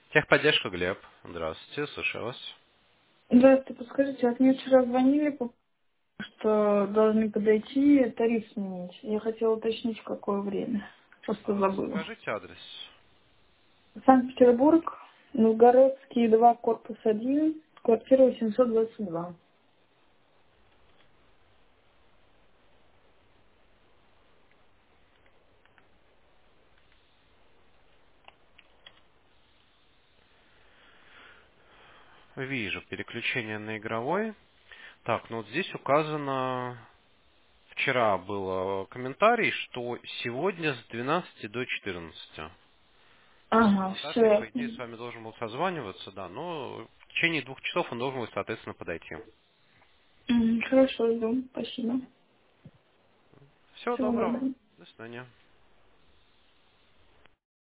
Техподдержка, Глеб. Здравствуйте, слушаю вас. Здравствуйте, подскажите, вот мне вчера звонили, что должны подойти тариф сменить. Я хотела уточнить, в какое время. Просто забыла. Скажите адрес. Санкт-Петербург, Новгородский, 2, корпус 1, квартира 822. Вижу, переключение на игровой. Так, ну вот здесь указано, вчера был комментарий, что сегодня с 12 до 14. Ага, все Законодатель, по идее, ясно. с вами должен был созваниваться, да, но в течение 2 часов он должен был, соответственно, подойти. Хорошо, жду. Спасибо. Всего Всего доброго. доброго. До свидания.